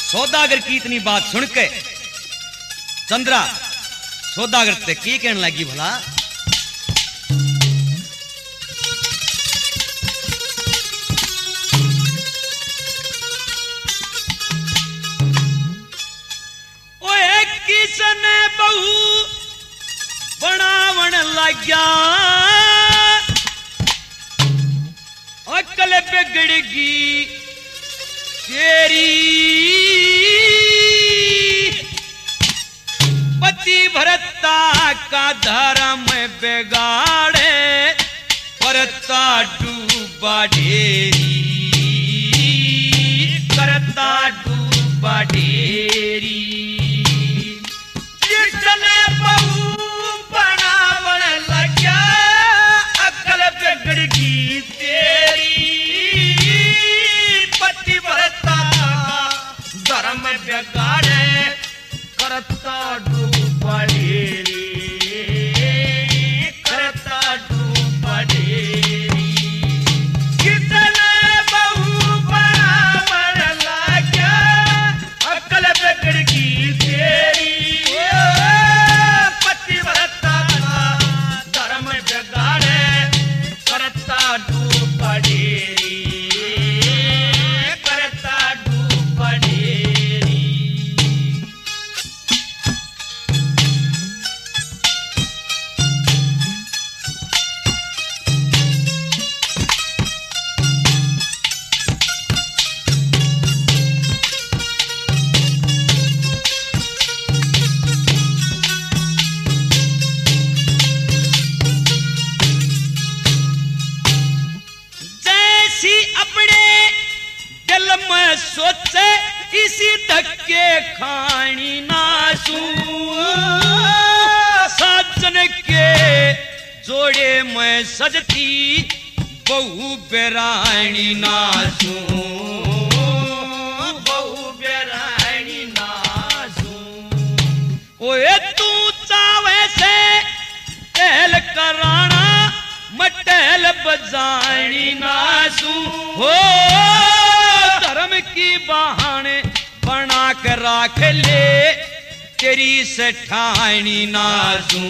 सौदागर की इतनी बात सुन के चंद्रा सौदागर ते की कहने लगी भला। ओए किसने बहू बनावन लग्या अकल बिगड़गी तेरी पति भरता का धर्म बिगाड़े करता डूबा ढेरी करता डूबा ढेरी जिसने बहू बनावन लग्या अकल बिगड़गी तेरी पति भरता धर्म बिगाड़े करता डूबा ढेरी करता डूबा ढेरी कितने बहू बनावन लग्या अकल बिगड़गी तेरी पति भरता धर्म बिगाड़े करता डूबा ढेरी करता डूबा ढेरी। जैसी अपने दिल में सोचे इसी धक्के खानी नासू साजन के जोड़े में सजती बहु बेरानी नासू बहु बेरानी नासू। ओए तू चावे से टहल कराना मटहल बजानी नासू हो धर्म की बहाने बना कर राख ले तेरी सेठानी नासू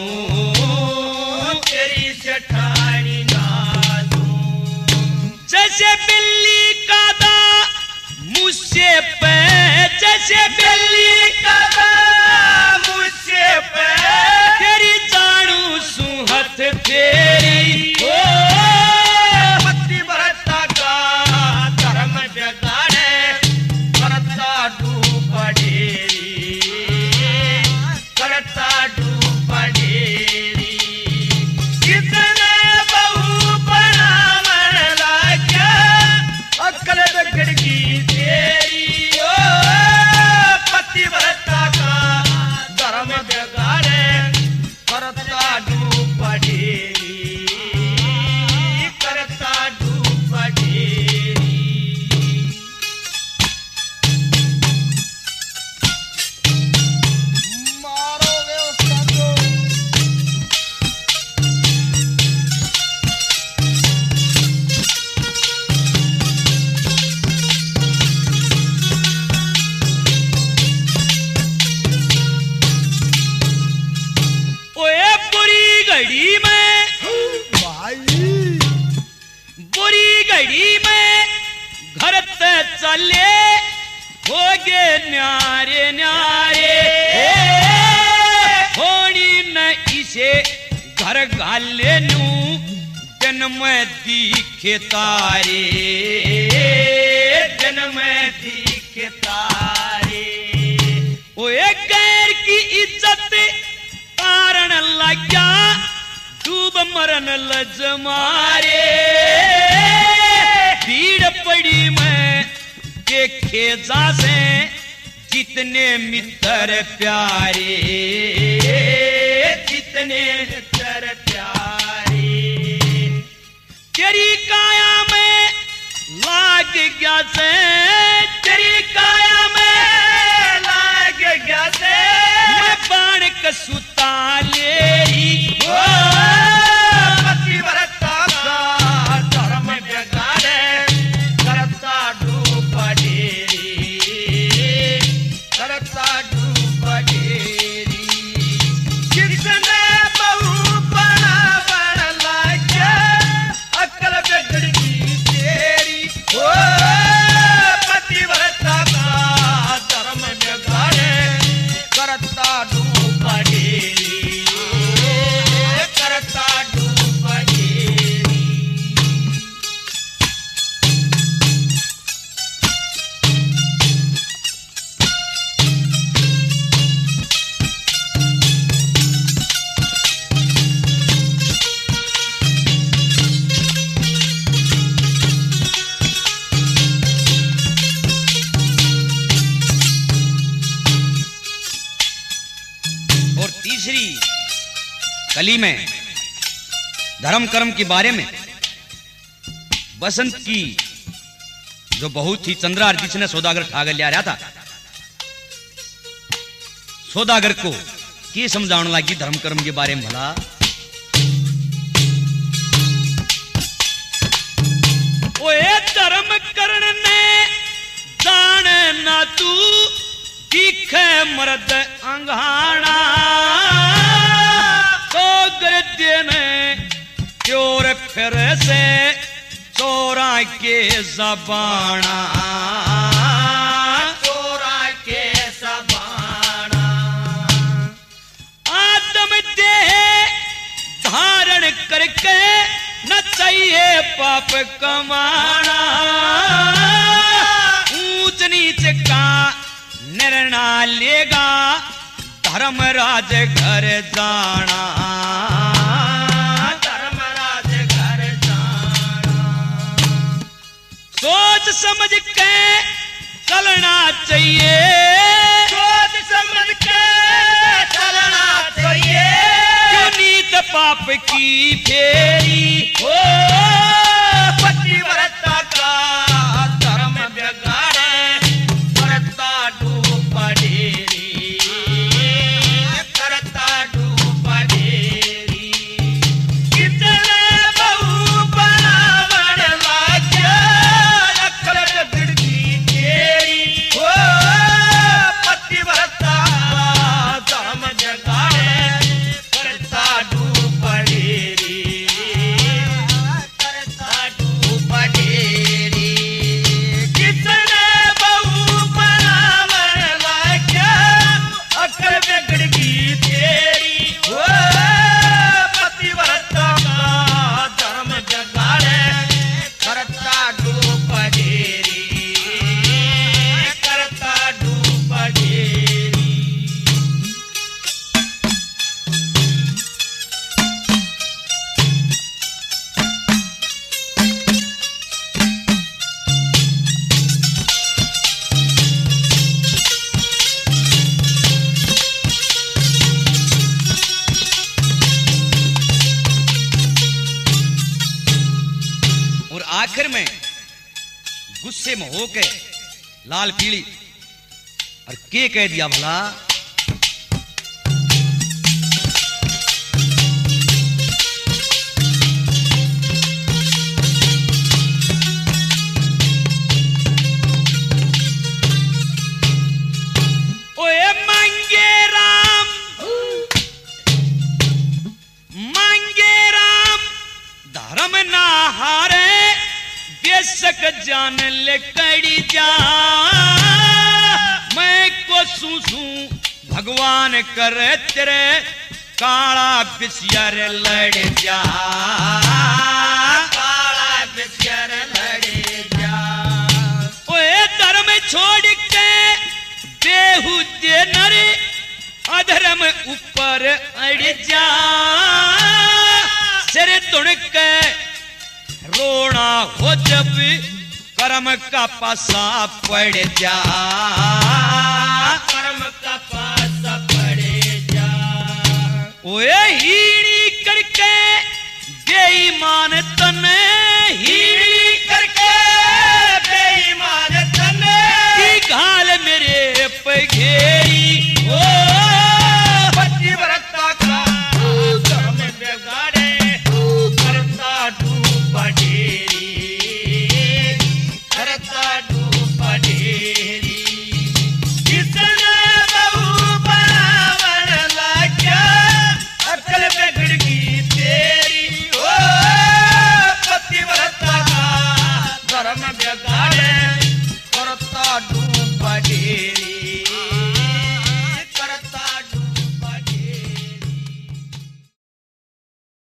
तेरी सेठानी नासू। जैसे बिल्ली का दा मुझसे पे जैसे बिल्ली का दा मुझसे पे तेरी जानू सुहत तेरी ओ पति भरता का धर्म बिगाड़े करता डूबा ढेरी करता डूबा ढेरी कितने बहू बनावन लग्या अकल बिगड़गी तेरी ओ पति भरता का धर्म बिगाड़े करता डूबा ढेरी करता डूबा ढेरी। मारो वे उसका तो ओए बुरी घड़ी में भाई बुरी घड़ी में घर ते चले होगे न्यारे न्यारे होनी न इसे घर गाले नू दिन में दिखे तारे दिन में दिखे तारे। ओए गैर की इज्जत कारण लग्या डूब मरन लज मारे भीड़ पड़ी मैं देखे जासे जितने मित्र प्यारे जितने मित्र प्यारे। तेरी काया में लाग गया से तेरी काया में लाग गया से मैं बाण कसूता लेरी पति भरता का धर्म बिगाड़े करता डूबा ढेरी तीसरी कली में धर्म कर्म के बारे में बसंत की जो बहुत ही चंद्रा जिसने सौदागर ठागर लिया रहा था, सौदागर को के समझाने लगी धर्म कर्म के बारे में भला। ओए धर्म करने जान ना तू दिखे मर्द अंगाना, तो गृद्य ने चोर फिर से चोरा के जबाना, चोरा के सबाना। आदम देह धारण करके न चाहिए पाप कमाना, ऊंच नीच का निर्णय लेगा धर्मराज घर जाना, धर्मराज घर जाना। सोच समझ के चलना चाहिए, सोच समझ के चलना चाहिए। क्यों नीत पाप की फेरी ओ पतिव्रता का धर्म बिगाड़े, करता डूब ढेरी, करता डूब ढेरी। कितने बहू बनावन लाग्या, अक्ल बिगड़ी तेरी। ओ पतिव्रता का धर्म बिगाड़े, करता डूब ढेरी, करता डूब ढेरी। कितने बहू बनावन लाग्या, अक्ल बिगड़ी तेरी। ओ पतिव्रता का धर्म बिगाड़े, करता डूब ढेरी, करता डूब ढेरी। और आखिर में गुस्से में होके लाल पीली और के कह दिया भला। ओए मांगे राम, मांगे राम धर्म ना हारे, बेशक जान ले कड़ी जा। मैं को सूसू भगवान कर तेरे काला बिसियर लड़ जा, काला बिस्तर लड़े जा। ओए धर्म छोड़ के बेहुदे नरे अधर्म ऊपर अड़ जा। सिर तुड़ के रोना हो जब कर्म का पासा पड़ जा, कर्म का पास पड़े जा। ओए हीड़ी करके बेईमान तने, हीड़ी करके बेईमान तने, की घाल मेरे पे घेरी। ओ पतिव्रता का धर्म बिगाड़े, करता डूब ढेरी, करता डूब ढेरी।